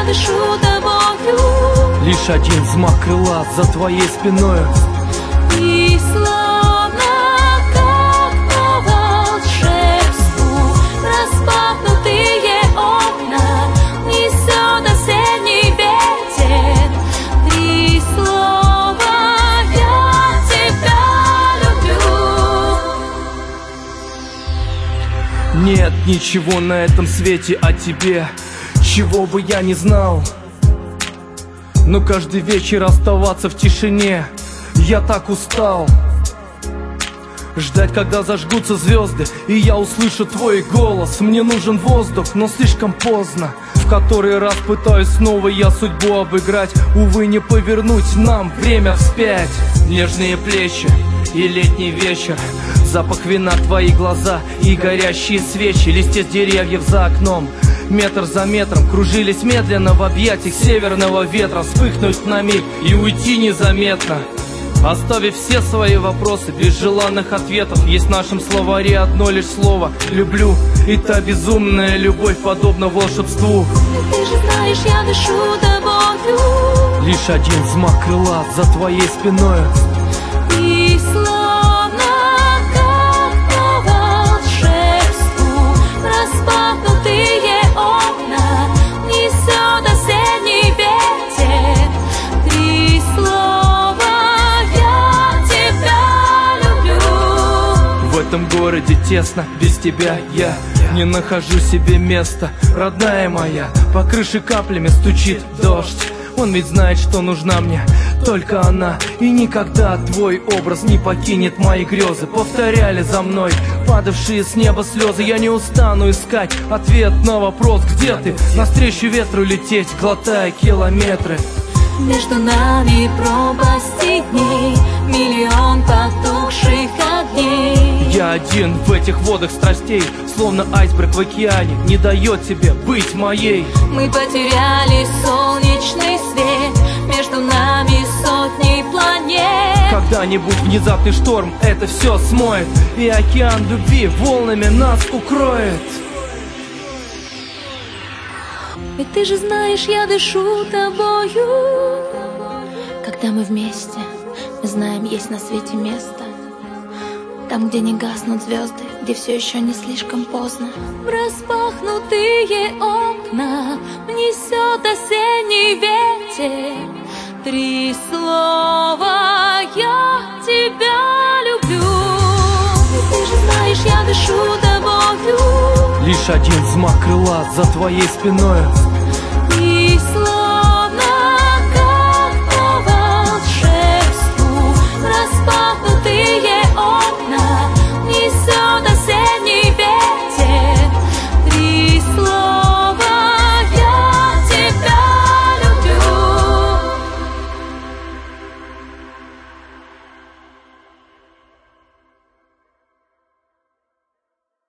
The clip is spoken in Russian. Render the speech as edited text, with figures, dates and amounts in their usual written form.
я дышу тобою. Лишь один взмах крыла за твоей спиною. И словно как по волшебству распахнутые окна несет осенний ветер. Три слова: я тебя люблю. Нет ничего на этом свете о тебе, чего бы я не знал. Но каждый вечер оставаться в тишине я так устал. Ждать, когда зажгутся звезды, и я услышу твой голос. Мне нужен воздух, но слишком поздно. В который раз пытаюсь снова я судьбу обыграть. Увы, не повернуть нам время вспять. Нежные плечи и летний вечер, запах вина, твои глаза и горящие свечи. Листья деревьев за окном метр за метром кружились медленно в объятиях северного ветра. Вспыхнуть на миг и уйти незаметно, оставив все свои вопросы без желанных ответов. Есть в нашем словаре одно лишь слово: люблю. И та безумная любовь подобна волшебству. Ты же знаешь, я дышу тобою. Лишь один взмах крыла за твоей спиною. И словно как по волшебству распахнутые окна несет осенний ветер. Три слова: я тебя люблю. В этом городе тесно, без тебя я не нахожу себе места. Родная моя, по крыше каплями стучит дождь. Он ведь знает, что нужна мне только она. И никогда твой образ не покинет мои грезы. Повторяли за мной падавшие с неба слезы. Я не устану искать ответ на вопрос: где ты? Навстречу ветру лететь, глотая километры. Между нами пропасти дней, миллион потухших огней. Я один в этих водах страстей, словно айсберг в океане, не дает тебе быть моей. Мы потеряли солнечный свет, между нами сотни планет. Когда-нибудь внезапный шторм это все смоет, и океан любви волнами нас укроет. Ведь ты же знаешь, я дышу тобою. Когда мы вместе, мы знаем, есть на свете место, там, где не гаснут звезды, где все еще не слишком поздно. В распахнутые окна несет осенний ветер. Три слова: я тебя люблю. Ведь ты же знаешь, я дышу тобою. Лишь один взмах крыла за твоей спиною.